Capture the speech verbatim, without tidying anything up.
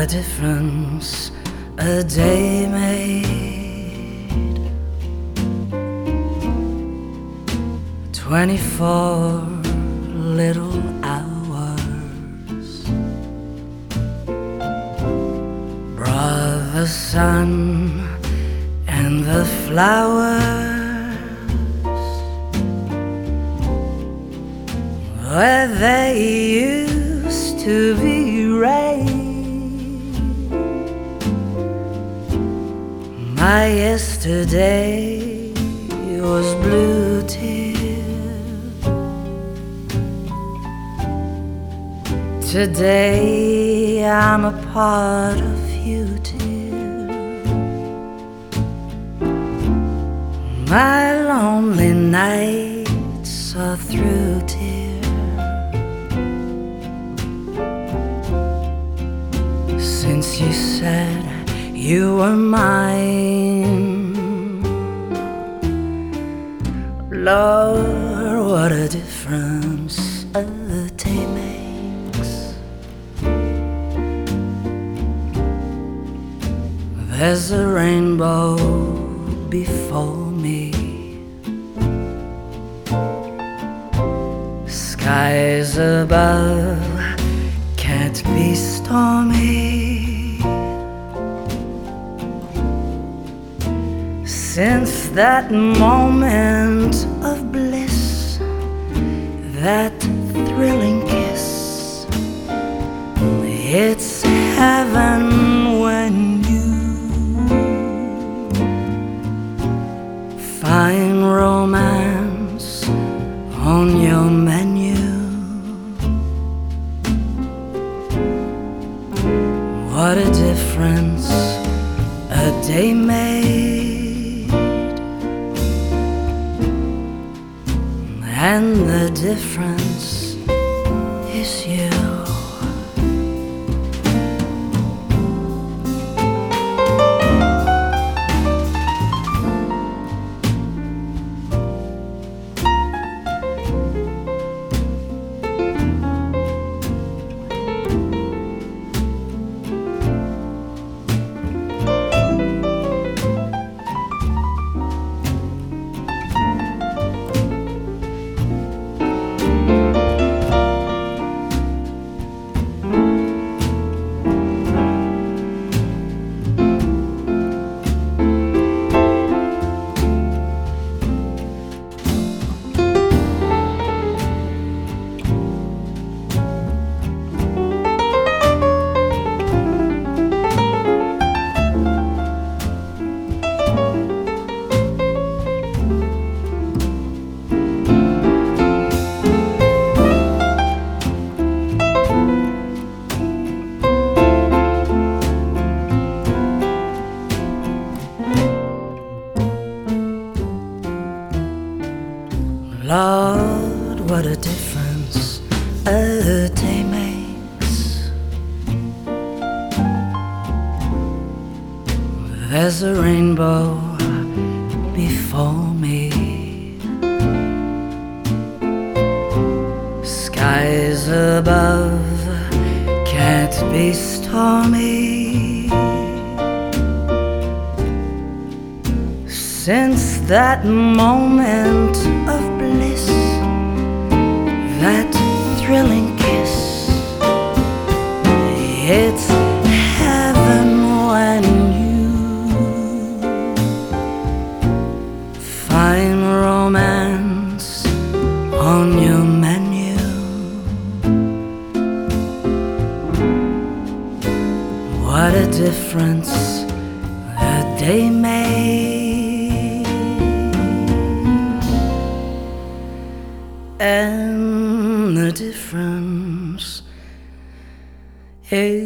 a difference a day made. Twenty-four little hours brought the sun and the flowers where they used to be rain. My yesterday was blue tears. Today I'm a part of you, dear. My lonely nights are through, dear. Since you said you were mine, Lord, what a difference a day makes. There's a rainbow before me, skies above can't be stormy. Since that moment of bliss, that thrilling kiss, it's heaven when you find romance on your menu. What a difference a day made. And the difference is you. Lord, what a difference a day makes. There's a rainbow before me, skies above can't be stormy. Since that moment of bliss, that thrilling kiss, it's heaven when you find romance on your menu. What a difference a day made. And the difference is